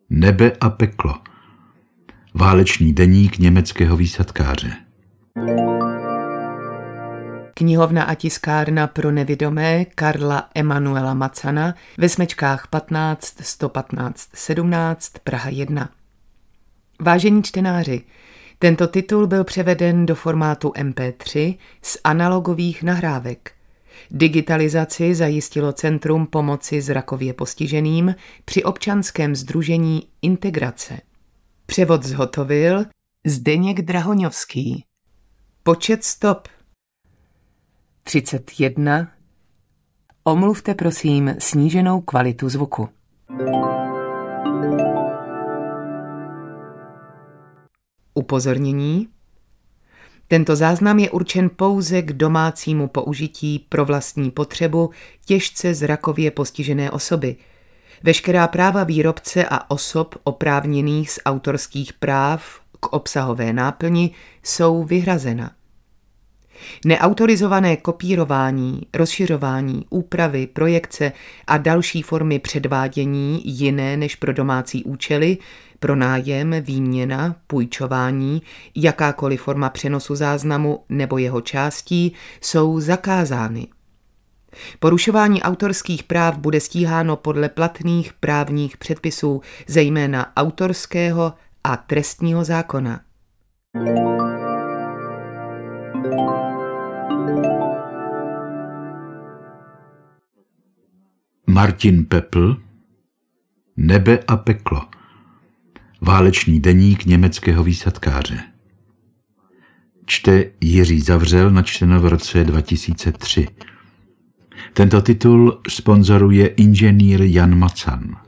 Nebe a peklo. Válečný deník německého výsadkáře. Knihovna a tiskárna pro nevidomé Karla Emanuela Macana ve smečkách 15 115 17 Praha 1. Vážení čtenáři, tento titul byl převeden do formátu MP3 z analogových nahrávek. Digitalizaci zajistilo Centrum pomoci zrakově postiženým při občanském sdružení Integrace. Převod zhotovil Zdeněk Drahoňovský. Počet stop 31. Omluvte prosím sníženou kvalitu zvuku. Upozornění. Tento záznam je určen pouze k domácímu použití pro vlastní potřebu těžce zrakově postižené osoby. Veškerá práva výrobce a osob oprávněných z autorských práv k obsahové náplni jsou vyhrazena. Neautorizované kopírování, rozšiřování, úpravy, projekce a další formy předvádění jiné než pro domácí účely, pronájem, výměna, půjčování, jakákoliv forma přenosu záznamu nebo jeho částí jsou zakázány. Porušování autorských práv bude stíháno podle platných právních předpisů, zejména autorského a trestního zákona. Martin Pepl. Nebe a peklo. Válečný deník německého výsadkáře. Čte Jiří Zavřel, načteno v roce 2003. Tento titul sponzoruje inženýr Jan Macan.